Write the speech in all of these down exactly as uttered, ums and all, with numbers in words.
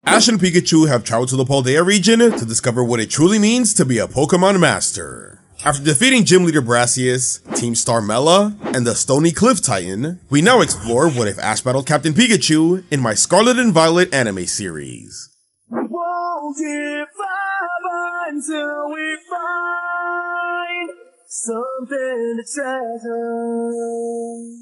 Ash and Pikachu have traveled to the Paldea region to discover what it truly means to be a Pokemon Master. After defeating Gym Leader Brassius, Team Star Mela, and the Stony Cliff Titan, we now explore what if Ash battled Captain Pikachu in my Scarlet and Violet anime series. Won't give up until we find something to treasure.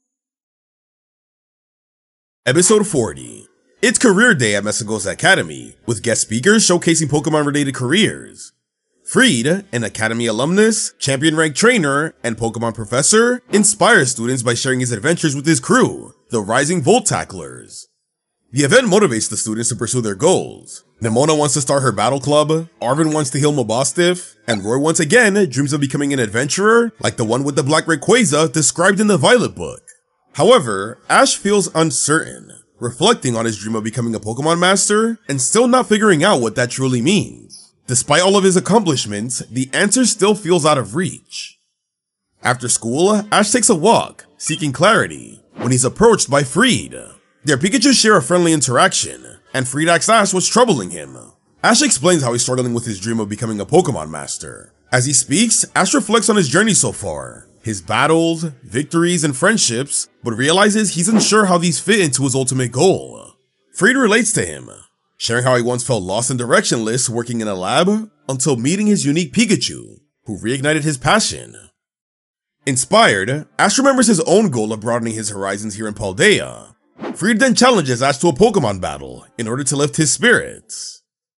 Episode forty. It's career day at Mesagoza Academy, with guest speakers showcasing Pokemon-related careers. Freed, an Academy alumnus, champion-ranked trainer, and Pokemon professor, inspires students by sharing his adventures with his crew, the Rising Volt Tacklers. The event motivates the students to pursue their goals. Nemona wants to start her battle club, Arven wants to heal Mobostiff, and Roy once again dreams of becoming an adventurer like the one with the Black Rayquaza described in the Violet book. However, Ash feels uncertain, reflecting on his dream of becoming a Pokemon Master and still not figuring out what that truly means. Despite all of his accomplishments, the answer still feels out of reach. After school, Ash takes a walk, seeking clarity, when he's approached by Freed. Their Pikachu share a friendly interaction, and Freed asks Ash what's troubling him. Ash explains how he's struggling with his dream of becoming a Pokemon Master. As he speaks, Ash reflects on his journey so far, his battles, victories, and friendships, but realizes he's unsure how these fit into his ultimate goal. Freed relates to him, sharing how he once felt lost and directionless working in a lab until meeting his unique Pikachu, who reignited his passion. Inspired, Ash remembers his own goal of broadening his horizons here in Paldea. Freed then challenges Ash to a Pokemon battle in order to lift his spirits.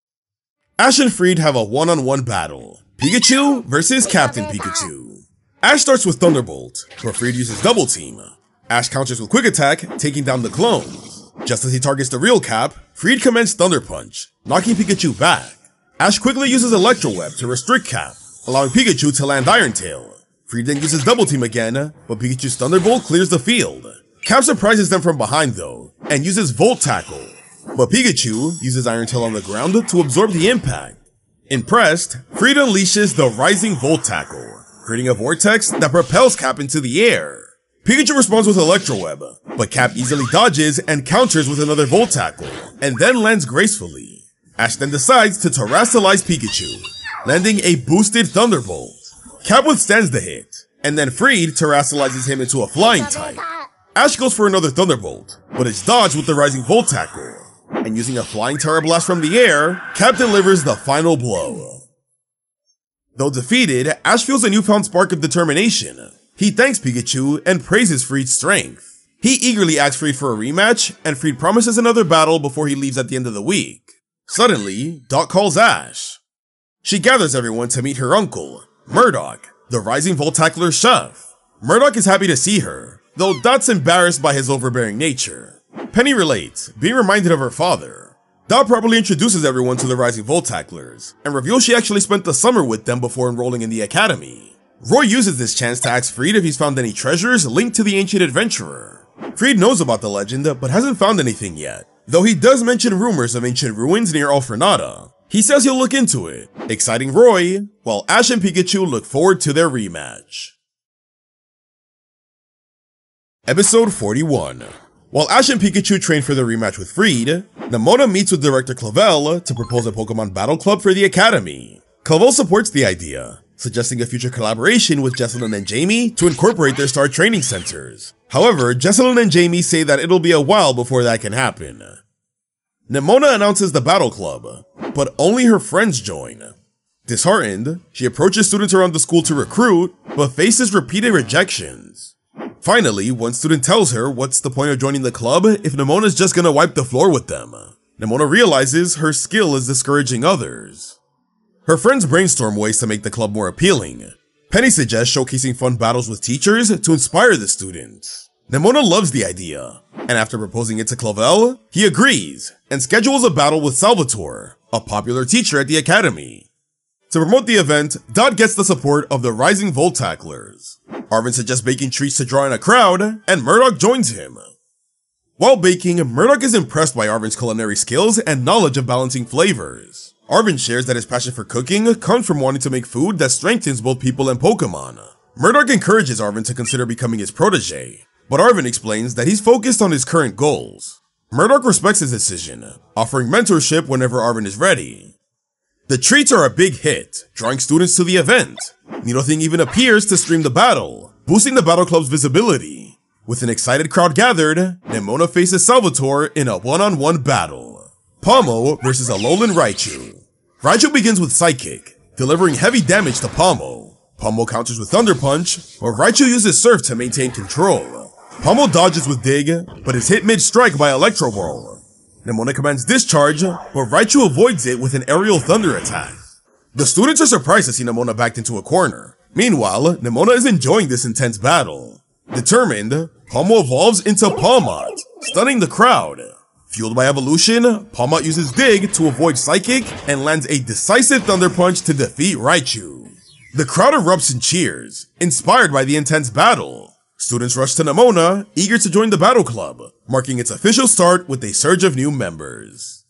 Ash and Freed have a one-on-one battle, Pikachu versus Captain Pikachu. Ash starts with Thunderbolt, where Freed uses Double Team. Ash counters with Quick Attack, taking down the clones. Just as he targets the real Cap, Freed commences Thunder Punch, knocking Pikachu back. Ash quickly uses Electro Web to restrict Cap, allowing Pikachu to land Iron Tail. Freed then uses Double Team again, but Pikachu's Thunderbolt clears the field. Cap surprises them from behind though, and uses Volt Tackle, but Pikachu uses Iron Tail on the ground to absorb the impact. Impressed, Freed unleashes the Rising Volt Tackle, creating a vortex that propels Cap into the air. Pikachu responds with Electro Web, but Cap easily dodges and counters with another Volt Tackle, and then lands gracefully. Ash then decides to terrasilize Pikachu, landing a boosted Thunderbolt. Cap withstands the hit, and then Freed terrasilizes him into a flying type. Ash goes for another Thunderbolt, but it's dodged with the Rising Volt Tackle, and using a Flying Terra Blast from the air, Cap delivers the final blow. Though defeated, Ash feels a newfound spark of determination. He thanks Pikachu and praises Freed's strength. He eagerly asks Freed for a rematch, and Freed promises another battle before he leaves at the end of the week. Suddenly, Dot calls Ash. She gathers everyone to meet her uncle, Murdoch, the Rising Volt Tackler's chef. Murdoch is happy to see her, though Dot's embarrassed by his overbearing nature. Penny relates, being reminded of her father. Dot properly introduces everyone to the Rising Volt Tacklers, and reveals she actually spent the summer with them before enrolling in the academy. Roy uses this chance to ask Freed if he's found any treasures linked to the ancient adventurer. Freed knows about the legend, but hasn't found anything yet, though he does mention rumors of ancient ruins near Alfrenata. He says he'll look into it, exciting Roy, while Ash and Pikachu look forward to their rematch. Episode forty-one. While Ash and Pikachu train for their rematch with Freed, Nemona meets with Director Clavel to propose a Pokemon Battle Club for the Academy. Clavel supports the idea, suggesting a future collaboration with Jessalyn and Jamie to incorporate their star training centers. However, Jessalyn and Jamie say that it'll be a while before that can happen. Nemona announces the Battle Club, but only her friends join. Disheartened, she approaches students around the school to recruit, but faces repeated rejections. Finally, one student tells her what's the point of joining the club if Nemona's just gonna wipe the floor with them. Nemona realizes her skill is discouraging others. Her friends brainstorm ways to make the club more appealing. Penny suggests showcasing fun battles with teachers to inspire the students. Nemona loves the idea, and after proposing it to Clavel, he agrees and schedules a battle with Salvatore, a popular teacher at the academy. To promote the event, Dot gets the support of the Rising Volt Tacklers. Arven suggests baking treats to draw in a crowd, and Murdoch joins him. While baking, Murdoch is impressed by Arven's culinary skills and knowledge of balancing flavors. Arven shares that his passion for cooking comes from wanting to make food that strengthens both people and Pokemon. Murdoch encourages Arven to consider becoming his protege, but Arven explains that he's focused on his current goals. Murdoch respects his decision, offering mentorship whenever Arven is ready. The treats are a big hit, drawing students to the event. Needlething even appears to stream the battle, boosting the Battle Club's visibility. With an excited crowd gathered, Nemona faces Salvatore in a one-on-one battle. Pomo versus Alolan Raichu. Raichu begins with Psychic, delivering heavy damage to Pomo. Pomo counters with Thunder Punch, but Raichu uses Surf to maintain control. Pomo dodges with Dig, but is hit mid-strike by Electro Ball. Nemona commands Discharge, but Raichu avoids it with an Aerial Thunder attack. The students are surprised to see Nemona backed into a corner. Meanwhile, Nemona is enjoying this intense battle. Determined, Pomo evolves into Palmot, stunning the crowd. Fueled by evolution, Palmot uses Dig to avoid Psychic and lands a decisive Thunder Punch to defeat Raichu. The crowd erupts in cheers, inspired by the intense battle. Students rush to Nemona, eager to join the Battle Club, marking its official start with a surge of new members.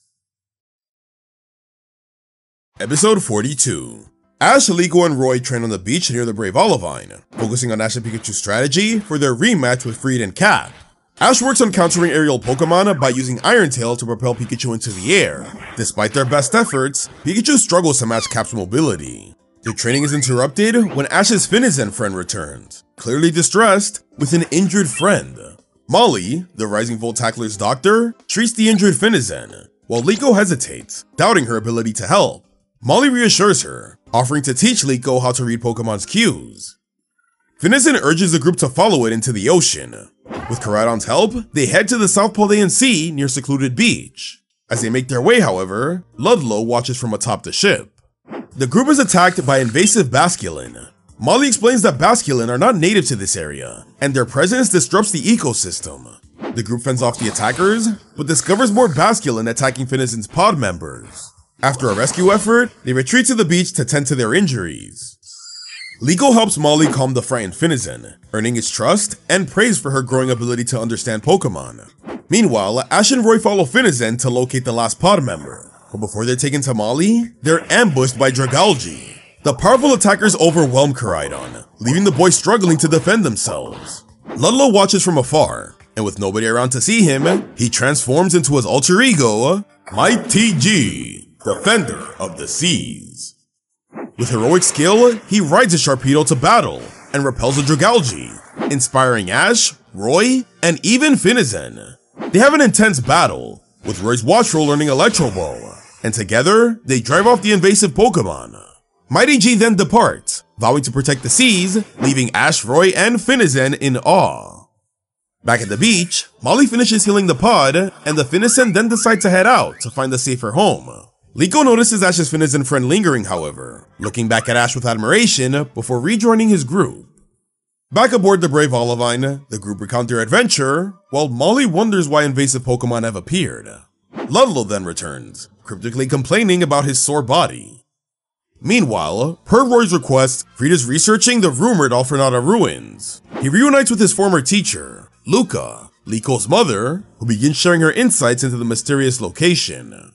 Episode forty-two. Ash, Liko, and Roy train on the beach near the Brave Olivine, focusing on Ash and Pikachu's strategy for their rematch with Freed and Cap. Ash works on countering aerial Pokemon by using Iron Tail to propel Pikachu into the air. Despite their best efforts, Pikachu struggles to match Cap's mobility. Their training is interrupted when Ash's Finizen friend returns, clearly distressed, with an injured friend. Molly, the Rising Volt Tackler's doctor, treats the injured Finizen, while Liko hesitates, doubting her ability to help. Molly reassures her, offering to teach Liko how to read Pokemon's cues. Finizen urges the group to follow it into the ocean. With Koraidon's help, they head to the South Poldean Sea near Secluded Beach. As they make their way, however, Ludlow watches from atop the ship. The group is attacked by invasive Basculin. Molly explains that Basculin are not native to this area, and their presence disrupts the ecosystem. The group fends off the attackers, but discovers more Basculin attacking Finizen's pod members. After a rescue effort, they retreat to the beach to tend to their injuries. Liko helps Molly calm the frightened Finizen, earning its trust and praise for her growing ability to understand Pokemon. Meanwhile, Ash and Roy follow Finizen to locate the last pod member. But before they're taken to Molly, they're ambushed by Dragalge. The powerful attackers overwhelm Koraidon, leaving the boys struggling to defend themselves. Ludlow watches from afar, and with nobody around to see him, he transforms into his alter ego, Mighty G, Defender of the Seas. With heroic skill, he rides a Sharpedo to battle and repels a Dragalge, inspiring Ash, Roy, and even Finizen. They have an intense battle, with Roy's Watchroll learning Electro Ball, and together, they drive off the invasive Pokemon. Mighty G then departs, vowing to protect the seas, leaving Ash, Roy, and Finizen in awe. Back at the beach, Molly finishes healing the pod, and the Finizen then decide to head out to find a safer home. Liko notices Ash's Finizen friend lingering, however, looking back at Ash with admiration before rejoining his group. Back aboard the Brave Olivine, the group recount their adventure, while Molly wonders why invasive Pokemon have appeared. Ludlow then returns, cryptically complaining about his sore body. Meanwhile, per Roy's request, Freed is researching the rumored Alfrenata ruins. He reunites with his former teacher, Luca, Liko's mother, who begins sharing her insights into the mysterious location.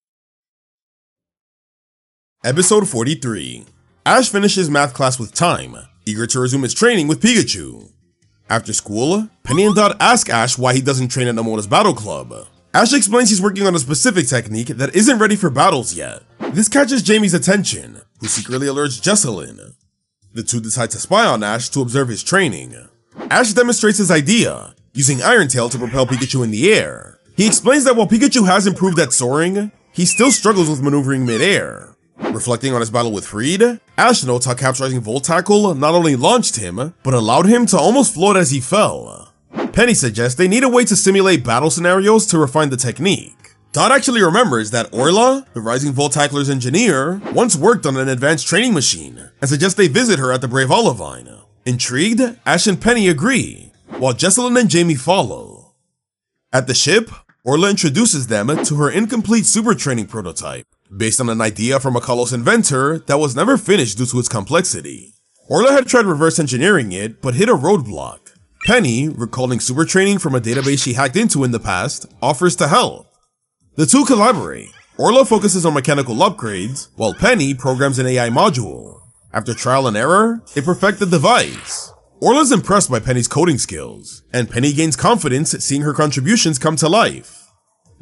Episode forty-three. Ash finishes math class with time, eager to resume his training with Pikachu. After school, Penny and Dot ask Ash why he doesn't train at Nemona's Battle Club. Ash explains he's working on a specific technique that isn't ready for battles yet. This catches Jamie's attention, who secretly alerts Jessalyn. The two decide to spy on Ash to observe his training. Ash demonstrates his idea, using Iron Tail to propel Pikachu in the air. He explains that while Pikachu has improved at soaring, he still struggles with maneuvering mid-air. Reflecting on his battle with Freed, Ash notes how Cap's Rising Volt Tackle not only launched him, but allowed him to almost float as he fell. Penny suggests they need a way to simulate battle scenarios to refine the technique. Dot actually remembers that Orla, the Rising Volt Tackler's engineer, once worked on an advanced training machine, and suggests they visit her at the Brave Olivine. Intrigued, Ash and Penny agree, while Jessalyn and Jamie follow. At the ship, Orla introduces them to her incomplete super training prototype, based on an idea from a Kalos inventor that was never finished due to its complexity. Orla had tried reverse engineering it, but hit a roadblock. Penny, recalling super training from a database she hacked into in the past, offers to help. The two collaborate. Orla focuses on mechanical upgrades, while Penny programs an A I module. After trial and error, they perfect the device. Orla's impressed by Penny's coding skills, and Penny gains confidence seeing her contributions come to life.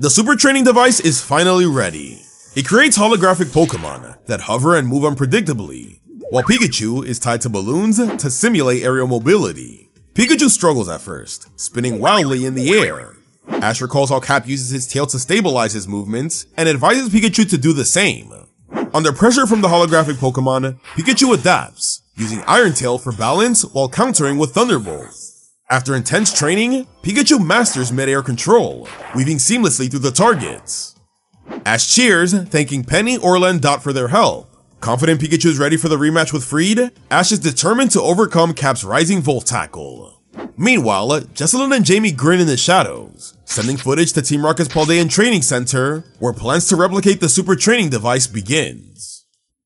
The Super Training Device is finally ready. It creates holographic Pokemon that hover and move unpredictably, while Pikachu is tied to balloons to simulate aerial mobility. Pikachu struggles at first, spinning wildly in the air. Ash recalls how Cap uses his tail to stabilize his movements and advises Pikachu to do the same. Under pressure from the holographic Pokemon, Pikachu adapts, using Iron Tail for balance while countering with Thunderbolt. After intense training, Pikachu masters mid-air control, weaving seamlessly through the targets. Ash cheers, thanking Penny, Orla, and Dot for their help. Confident Pikachu is ready for the rematch with Freed, Ash is determined to overcome Cap's rising Volt Tackle. Meanwhile, Jessalyn and Jamie grin in the shadows, sending footage to Team Rocket's Paldean Training Center, where plans to replicate the Super Training Device begins.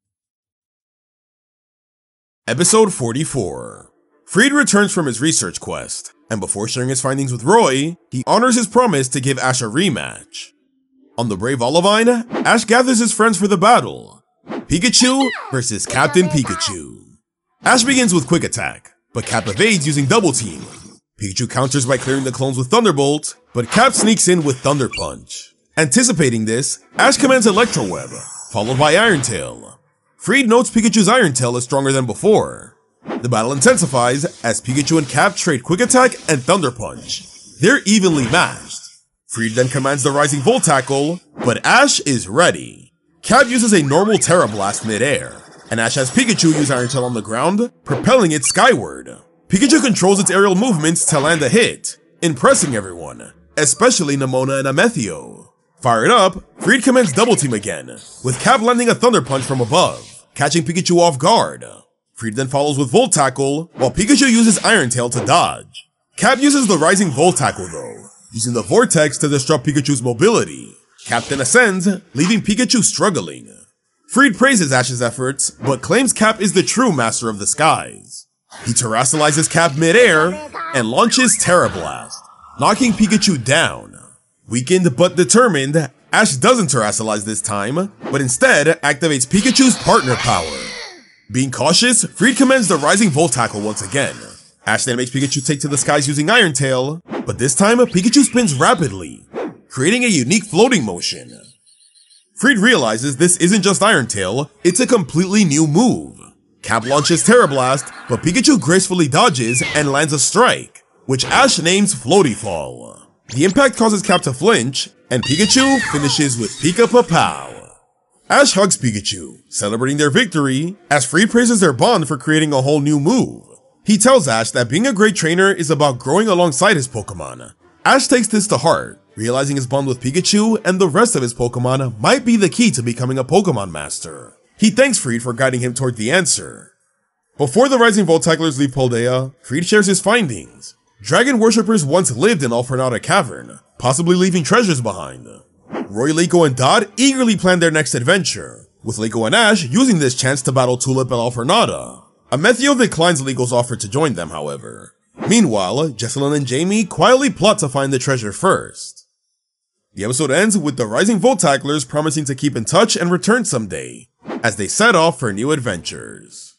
Episode forty-four. Freed returns from his research quest, and before sharing his findings with Roy, he honors his promise to give Ash a rematch. On the Brave Olivine, Ash gathers his friends for the battle. Pikachu versus Captain Pikachu. Ash begins with Quick Attack, but Cap evades using Double Team. Pikachu counters by clearing the clones with Thunderbolt, but Cap sneaks in with Thunder Punch. Anticipating this, Ash commands Electro Web, followed by Iron Tail. Freed notes Pikachu's Iron Tail is stronger than before. The battle intensifies as Pikachu and Cap trade Quick Attack and Thunder Punch. They're evenly matched. Freed then commands the Rising Volt Tackle, but Ash is ready. Cap uses a normal Terra Blast mid-air, and Ash has Pikachu use Iron Tail on the ground, propelling it skyward. Pikachu controls its aerial movements to land a hit, impressing everyone, especially Nemona and Amethio. Fired up, Freed commands Double Team again, with Cap landing a Thunder Punch from above, catching Pikachu off guard. Freed then follows with Volt Tackle, while Pikachu uses Iron Tail to dodge. Cap uses the Rising Volt Tackle though, using the Vortex to disrupt Pikachu's mobility. Cap then ascends, leaving Pikachu struggling. Freed praises Ash's efforts, but claims Cap is the true master of the skies. He terrestrializes Cap mid-air and launches Terra Blast, knocking Pikachu down. Weakened but determined, Ash doesn't terrestrialize this time, but instead activates Pikachu's partner power. Being cautious, Freed commands the Rising Volt Tackle once again. Ash then makes Pikachu take to the skies using Iron Tail, but this time Pikachu spins rapidly, creating a unique floating motion. Freed realizes this isn't just Iron Tail, it's a completely new move. Cap launches Terra Blast, but Pikachu gracefully dodges and lands a strike, which Ash names Floaty Fall. The impact causes Cap to flinch, and Pikachu finishes with Pika Papow. Ash hugs Pikachu, celebrating their victory, as Freed praises their bond for creating a whole new move. He tells Ash that being a great trainer is about growing alongside his Pokemon. Ash takes this to heart, realizing his bond with Pikachu and the rest of his Pokemon might be the key to becoming a Pokemon Master. He thanks Freed for guiding him toward the answer. Before the Rising Volt Tacklers leave Paldea, Freed shares his findings. Dragon worshippers once lived in Alfornada Cavern, possibly leaving treasures behind. Roy, Liko, and Dot eagerly plan their next adventure, with Liko and Ash using this chance to battle Tulip and Alfornada. Amethio declines Liko's offer to join them, however. Meanwhile, Jessalyn and Jamie quietly plot to find the treasure first. The episode ends with the Rising Volt Tacklers promising to keep in touch and return someday, as they set off for new adventures.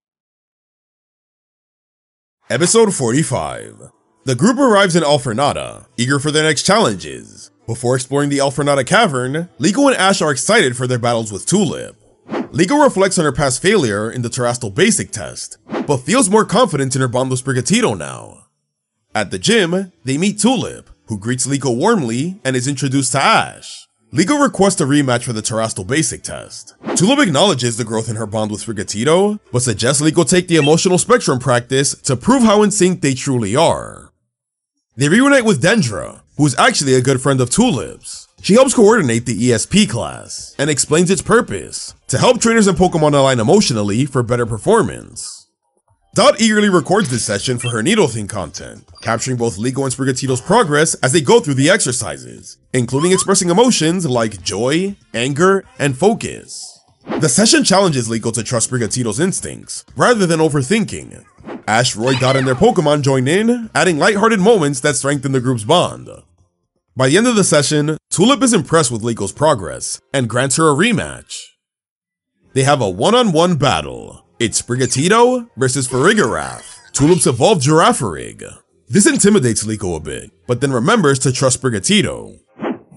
Episode forty-five. The group arrives in Alfornada, eager for their next challenges. Before exploring the Alfornada Cavern, Liko and Ash are excited for their battles with Tulip. Liko reflects on her past failure in the Terastal Basic Test, but feels more confident in her bond with Sprigatito now. At the gym, they meet Tulip, who greets Liko warmly and is introduced to Ash. Liko requests a rematch for the Terastal Basic Test. Tulip acknowledges the growth in her bond with Sprigatito, but suggests Liko take the Emotional Spectrum practice to prove how in sync they truly are. They reunite with Dendra, who is actually a good friend of Tulip's. She helps coordinate the E S P class, and explains its purpose, to help trainers and Pokemon align emotionally for better performance. Dot eagerly records this session for her Nidothing content, capturing both Liko and Sprigatito's progress as they go through the exercises, including expressing emotions like joy, anger, and focus. The session challenges Liko to trust Sprigatito's instincts, rather than overthinking. Ash, Roy, Dot, and their Pokemon join in, adding lighthearted moments that strengthen the group's bond. By the end of the session, Tulip is impressed with Liko's progress, and grants her a rematch. They have a one-on-one battle. It's Sprigatito versus Farigiraf, Tulip's evolved Girafarig. This intimidates Liko a bit, but then remembers to trust Sprigatito.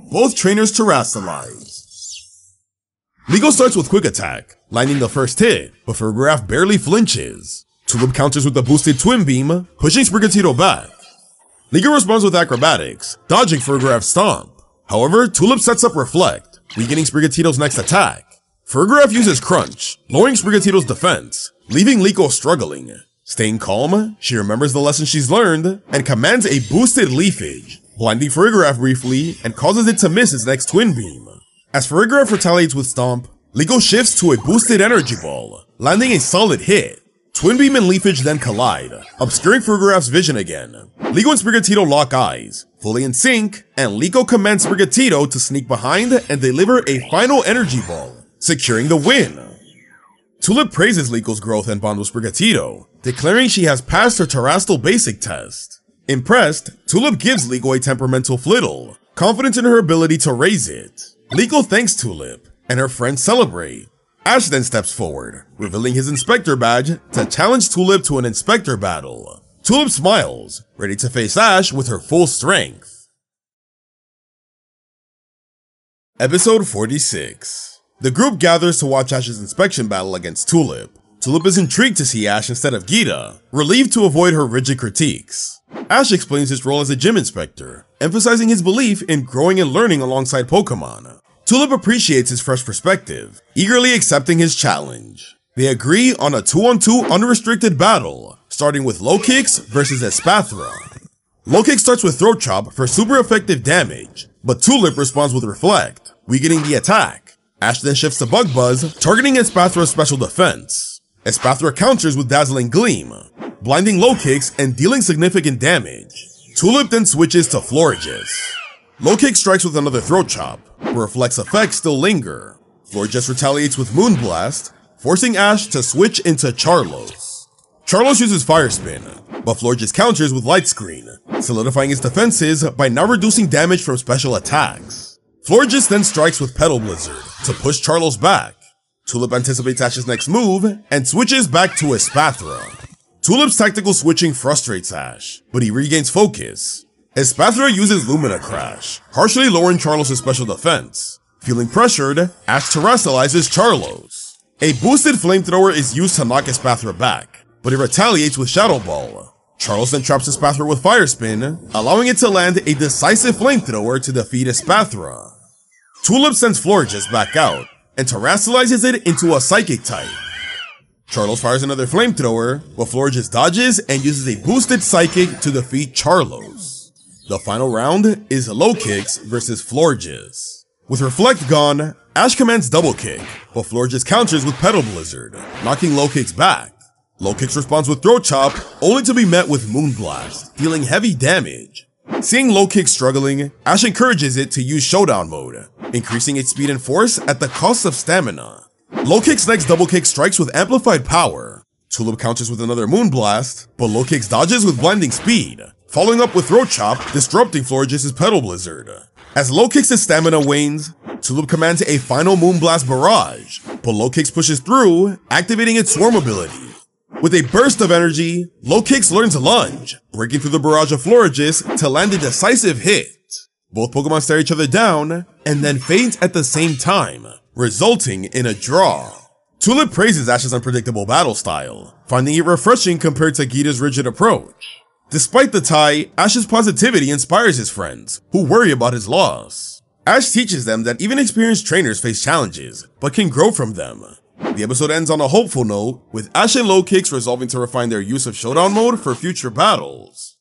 both trainers terrestrialize. Liko starts with Quick Attack, landing the first hit, but Farigiraf barely flinches. Tulip counters with a boosted Twin Beam, pushing Sprigatito back. Liko responds with Acrobatics, dodging Farigiraf's Stomp. However, Tulip sets up Reflect, weakening Sprigatito's next attack. Farigiraf uses Crunch, lowering Sprigatito's defense, leaving Liko struggling. Staying calm, she remembers the lesson she's learned, and commands a boosted Leafage, blinding Farigiraf briefly and causes it to miss its next Twin Beam. As Farigiraf retaliates with Stomp, Liko shifts to a boosted Energy Ball, landing a solid hit. Twin Beam and Leafage then collide, obscuring Farigiraf's vision again. Liko and Sprigatito lock eyes, fully in sync, and Liko commands Sprigatito to sneak behind and deliver a final Energy Ball, securing the win. Tulip praises Liko's growth and bond with Sprigatito, declaring she has passed her Terastal Basic test. Impressed, Tulip gives Liko a temperamental Flittle, confident in her ability to raise it. Liko thanks Tulip, and her friends celebrate. Ash then steps forward, revealing his Inspector badge to challenge Tulip to an Inspector battle. Tulip smiles, ready to face Ash with her full strength. Episode forty-six. The group gathers to watch Ash's inspection battle against Tulip. Tulip is intrigued to see Ash instead of Geeta, relieved to avoid her rigid critiques. Ash explains his role as a gym inspector, emphasizing his belief in growing and learning alongside Pokemon. Tulip appreciates his fresh perspective, eagerly accepting his challenge. They agree on a two on two unrestricted battle, starting with Low Kicks versus Espathra. Low Kick starts with Throat Chop for super effective damage, but Tulip responds with Reflect, weakening the attack. Ash then shifts to Bug Buzz, targeting Espathra's special defense. Espathra counters with Dazzling Gleam, blinding Low Kicks and dealing significant damage. Tulip then switches to Florges. Low Kick strikes with another Throat Chop, but Reflect's effects still linger. Florges retaliates with Moonblast, forcing Ash to switch into Charlos. Charlos uses Fire Spin, but Florges counters with Light Screen, solidifying his defenses by now reducing damage from special attacks. Florges then strikes with Petal Blizzard to push Charlos back. Tulip anticipates Ash's next move and switches back to Espathra. Tulip's tactical switching frustrates Ash, but he regains focus. Espathra uses Lumina Crash, harshly lowering Charlos' special defense. Feeling pressured, Ash terrestrializes Charlos. A boosted Flamethrower is used to knock Espathra back, but it retaliates with Shadow Ball. Charlos then traps Espathra with Fire Spin, allowing it to land a decisive Flamethrower to defeat Espathra. Tulip sends Florges back out, and terrestrializes it into a Psychic type. Charlos fires another Flamethrower, but Florges dodges and uses a boosted Psychic to defeat Charlos. The final round is Low Kicks versus Florges. With Reflect gone, Ash commands Double Kick, but Florges counters with Petal Blizzard, knocking Low Kicks back. Low Kicks responds with Throat Chop, only to be met with Moonblast, dealing heavy damage. Seeing Low Kick struggling, Ash encourages it to use Showdown mode, increasing its speed and force at the cost of stamina. Low Kick's next Double Kick strikes with amplified power. Tulip counters with another Moonblast, but Low Kick's dodges with blinding speed, following up with Throat Chop, disrupting Florges' Petal Blizzard. As Low Kick's stamina wanes, Tulip commands a final Moonblast barrage, but Low Kicks pushes through, activating its Swarm ability. With a burst of energy, Low Kicks learns Lunge, breaking through the barrage of Florges to land a decisive hit. Both Pokemon stare each other down, and then faint at the same time, resulting in a draw. Tulip praises Ash's unpredictable battle style, finding it refreshing compared to Geeta's rigid approach. Despite the tie, Ash's positivity inspires his friends, who worry about his loss. Ash teaches them that even experienced trainers face challenges, but can grow from them. The episode ends on a hopeful note, with Ash and Low Kicks resolving to refine their use of Showdown mode for future battles.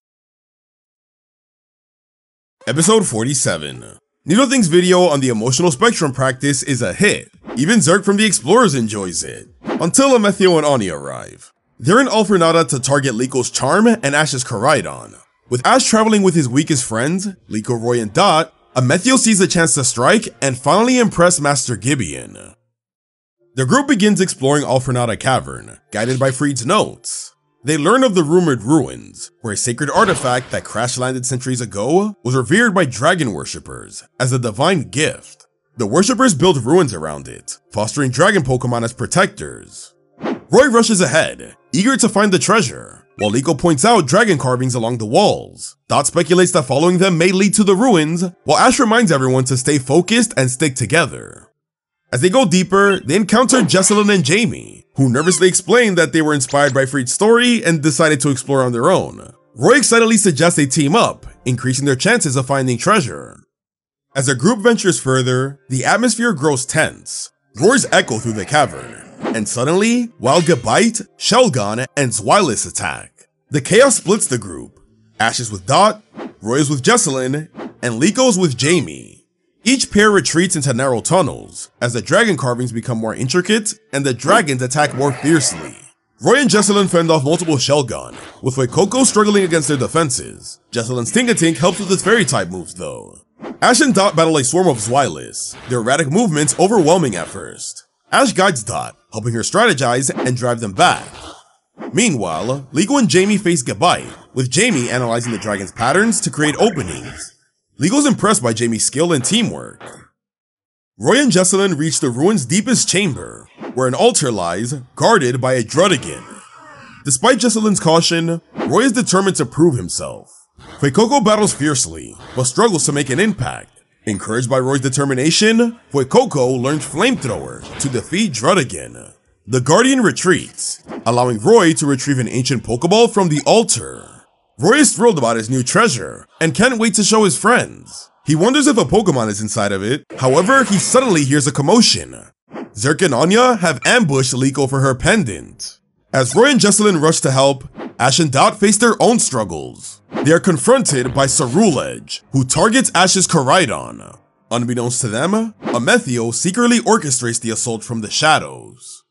Episode forty-seven. Nidothink's video on the emotional spectrum practice is a hit. Even Zerk from the Explorers enjoys it, until Amethio and Ani arrive. They're in Alfornada to target Liko's Charm and Ash's Koraidon. With Ash traveling with his weakest friends, Liko, Roy, and Dot, Amethio sees a chance to strike and finally impress Master Gibeon. The group begins exploring Alfornada Cavern, guided by Freed's notes. They learn of the rumored ruins, where a sacred artifact that crash-landed centuries ago was revered by dragon worshippers as a divine gift. The worshippers built ruins around it, fostering dragon Pokemon as protectors. Roy rushes ahead, eager to find the treasure. while Liko points out dragon carvings along the walls. Dot speculates that following them may lead to the ruins, while Ash reminds everyone to stay focused and stick together. As they go deeper, they encounter Jessalyn and Jamie, who nervously explain that they were inspired by Freed's story and decided to explore on their own. Roy excitedly suggests they team up, increasing their chances of finding treasure. As the group ventures further, the atmosphere grows tense. Roars echo through the cavern, and suddenly, Wild Gabite, Shelgon, and Zweilous attack. The chaos splits the group. Ash is with Dot, Roy is with Jessalyn, and Liko's with Jamie. Each pair retreats into narrow tunnels, as the dragon carvings become more intricate and the dragons attack more fiercely. Roy and Jessalyn fend off multiple Shelgon, with Fuecoco struggling against their defenses. Jessalyn's Tingatink helps with its fairy-type moves though. Ash and Dot battle a swarm of Zweilous, their erratic movements overwhelming at first. Ash guides Dot, helping her strategize and drive them back. Meanwhile, Liko and Jamie face Gabite, with Jamie analyzing the dragon's patterns to create openings. Liko's impressed by Jamie's skill and teamwork. Roy and Jessalyn reach the ruin's deepest chamber, where an altar lies, guarded by a Druddigan. Despite Jessalyn's caution, Roy is determined to prove himself. Fuecoco battles fiercely, but struggles to make an impact. Encouraged by Roy's determination, Fuecoco learns Flamethrower to defeat Druddigan. The Guardian retreats, allowing Roy to retrieve an ancient Pokeball from the altar. Roy is thrilled about his new treasure, and can't wait to show his friends. He wonders if a Pokemon is inside of it, however, he suddenly hears a commotion. Zerk and Anya have ambushed Liko for her pendant. As Roy and Jessalyn rush to help, Ash and Dot face their own struggles. They are confronted by Ceruledge, who targets Ash's Koraidon. Unbeknownst to them, Amethio secretly orchestrates the assault from the shadows.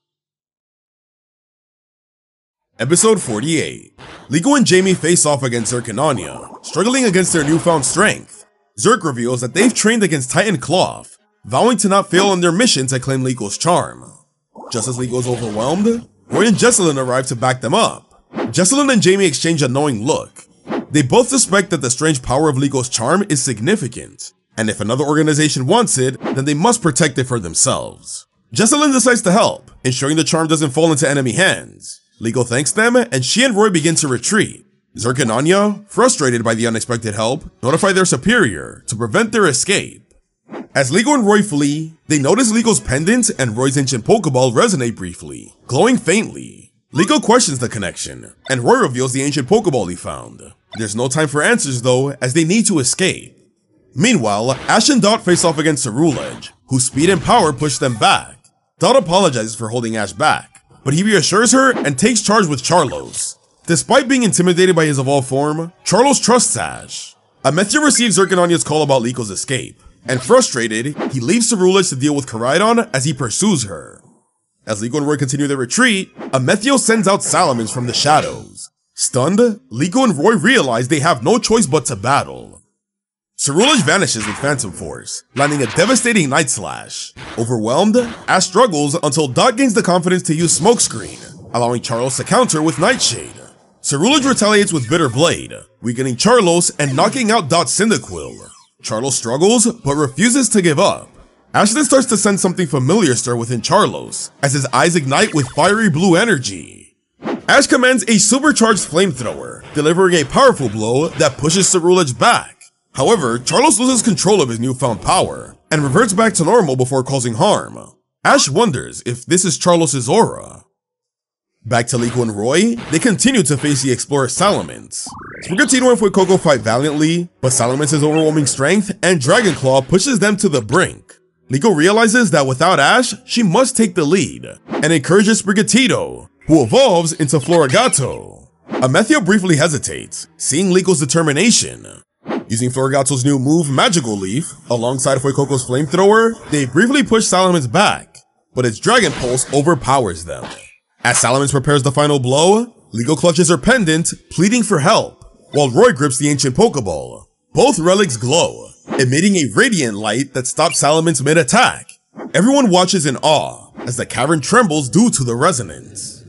Episode forty-eight. Liko and Jamie face off against Zerk and Anya, struggling against their newfound strength. Zerk reveals that they've trained against Titan Cloth, vowing to not fail on their mission to claim Liko's charm. Just as Liko is overwhelmed, Roy and Jessalyn arrive to back them up. Jessalyn and Jamie exchange a knowing look. They both suspect that the strange power of Liko's charm is significant, and if another organization wants it, then they must protect it for themselves. Jessalyn decides to help, ensuring the charm doesn't fall into enemy hands. Liko thanks them, and she and Roy begin to retreat. Zerk and Anya, frustrated by the unexpected help, notify their superior to prevent their escape. As Liko and Roy flee, they notice Liko's pendant and Roy's ancient Pokeball resonate briefly, glowing faintly. Liko questions the connection, and Roy reveals the ancient Pokeball he found. There's no time for answers though, as they need to escape. Meanwhile, Ash and Dot face off against Ceruledge, whose speed and power push them back. Dot apologizes for holding Ash back, but he reassures her and takes charge with Charlos. Despite being intimidated by his evolved form, Charlos trusts Ash. Amethio receives Zerk and Anya's call about Liko's escape, and frustrated, he leaves Ceruledge to deal with Koraidon as he pursues her. As Liko and Roy continue their retreat, Amethio sends out Salamence from the shadows. Stunned, Liko and Roy realize they have no choice but to battle. Ceruledge vanishes with Phantom Force, landing a devastating Night Slash. Overwhelmed, Ash struggles until Dot gains the confidence to use Smokescreen, allowing Charlos to counter with Nightshade. Ceruledge retaliates with Bitter Blade, weakening Charlos and knocking out Dot's Cyndaquil. Charlos struggles, but refuses to give up. Ash then starts to sense something familiar stir within Charlos, as his eyes ignite with fiery blue energy. Ash commands a supercharged Flamethrower, delivering a powerful blow that pushes Ceruledge back. However, Charlos loses control of his newfound power, and reverts back to normal before causing harm. Ash wonders if this is Charlos' aura. Back to Liko and Roy, they continue to face the explorer Salamence. Sprigatito and Fuecoco fight valiantly, but Salamence's overwhelming strength and Dragon Claw pushes them to the brink. Liko realizes that without Ash, she must take the lead, and encourages Sprigatito, who evolves into Florigato. Amethio briefly hesitates, seeing Liko's determination. Using Florigato's new move, Magical Leaf, alongside Fuecoco's Flamethrower, they briefly push Salamence back, but its Dragon Pulse overpowers them. As Salamence prepares the final blow, Liko clutches her pendant, pleading for help, while Roy grips the ancient Pokeball. Both relics glow, emitting a radiant light that stops Salamence mid-attack. Everyone watches in awe, as the cavern trembles due to the resonance.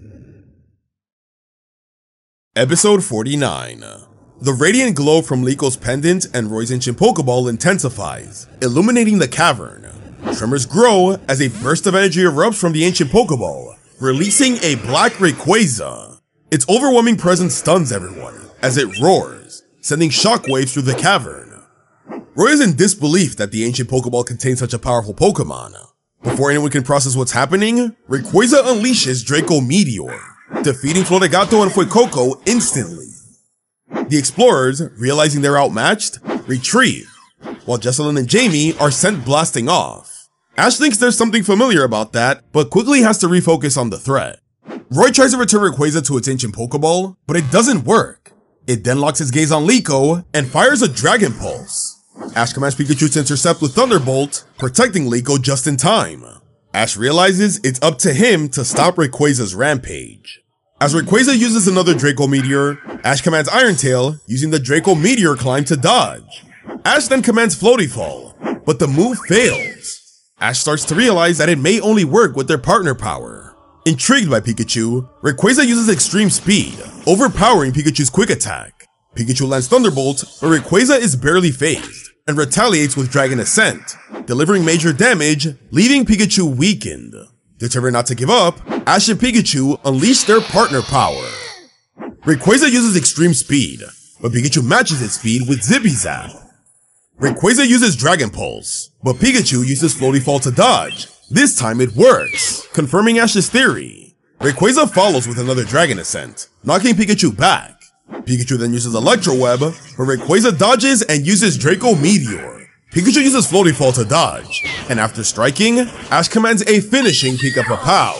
Episode forty-nine. The radiant glow from Liko's pendant and Roy's ancient Pokeball intensifies, illuminating the cavern. Tremors grow as a burst of energy erupts from the ancient Pokeball, releasing a black Rayquaza. Its overwhelming presence stuns everyone as it roars, sending shockwaves through the cavern. Roy is in disbelief that the ancient Pokeball contains such a powerful Pokemon. Before anyone can process what's happening, Rayquaza unleashes Draco Meteor, defeating Florigato and Fuecoco instantly. The explorers, realizing they're outmatched, retreat, while Jessalyn and Jamie are sent blasting off. Ash thinks there's something familiar about that, but quickly has to refocus on the threat. Roy tries to return Rayquaza to its ancient Pokeball, but it doesn't work. It then locks its gaze on Liko and fires a Dragon Pulse. Ash commands Pikachu to intercept with Thunderbolt, protecting Liko just in time. Ash realizes it's up to him to stop Rayquaza's rampage. As Rayquaza uses another Draco Meteor, Ash commands Iron Tail, using the Draco Meteor climb to dodge. Ash then commands Floaty Fall, but the move fails. Ash starts to realize that it may only work with their partner power. Intrigued by Pikachu, Rayquaza uses Extreme Speed, overpowering Pikachu's Quick Attack. Pikachu lands Thunderbolt, but Rayquaza is barely phased, and retaliates with Dragon Ascent, delivering major damage, leaving Pikachu weakened. Determined not to give up, Ash and Pikachu unleash their partner power. Rayquaza uses Extreme Speed, but Pikachu matches its speed with Zippy Zap. Rayquaza uses Dragon Pulse, but Pikachu uses Floaty Fall to dodge. This time it works, confirming Ash's theory. Rayquaza follows with another Dragon Ascent, knocking Pikachu back. Pikachu then uses Electro Web, but Rayquaza dodges and uses Draco Meteor. Pikachu uses Floaty Fall to dodge, and after striking, Ash commands a finishing Pika-Papow.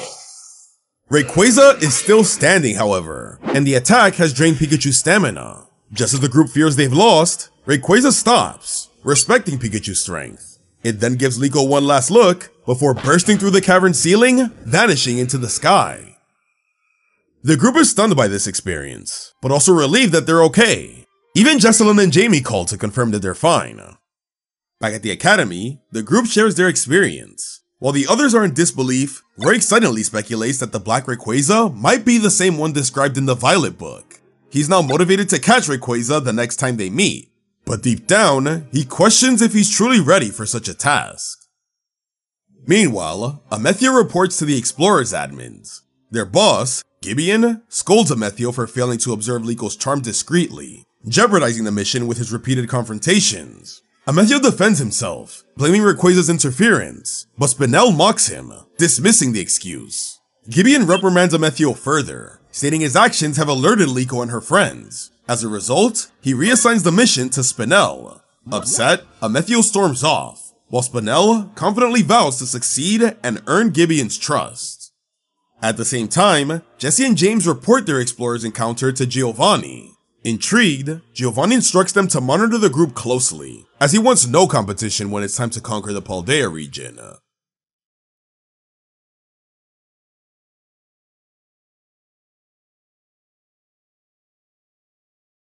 Rayquaza is still standing, however, and the attack has drained Pikachu's stamina. Just as the group fears they've lost, Rayquaza stops, respecting Pikachu's strength. It then gives Liko one last look, before bursting through the cavern ceiling, vanishing into the sky. The group is stunned by this experience, but also relieved that they're okay. Even Jessalyn and Jamie call to confirm that they're fine. Back at the academy, the group shares their experience. While the others are in disbelief, Roy excitedly speculates that the Black Rayquaza might be the same one described in the Violet book. He's now motivated to catch Rayquaza the next time they meet, but deep down, he questions if he's truly ready for such a task. Meanwhile, Amethio reports to the Explorers admins. Their boss, Gibeon, scolds Amethio for failing to observe Liko's charm discreetly, jeopardizing the mission with his repeated confrontations. Amethio defends himself, blaming Rayquaza's interference, but Spinel mocks him, dismissing the excuse. Gibeon reprimands Amethio further, stating his actions have alerted Liko and her friends. As a result, he reassigns the mission to Spinel. Upset, Amethio storms off, while Spinel confidently vows to succeed and earn Gibeon's trust. At the same time, Jessie and James report their explorers' encounter to Giovanni. Intrigued, Giovanni instructs them to monitor the group closely, as he wants no competition when it's time to conquer the Paldea region.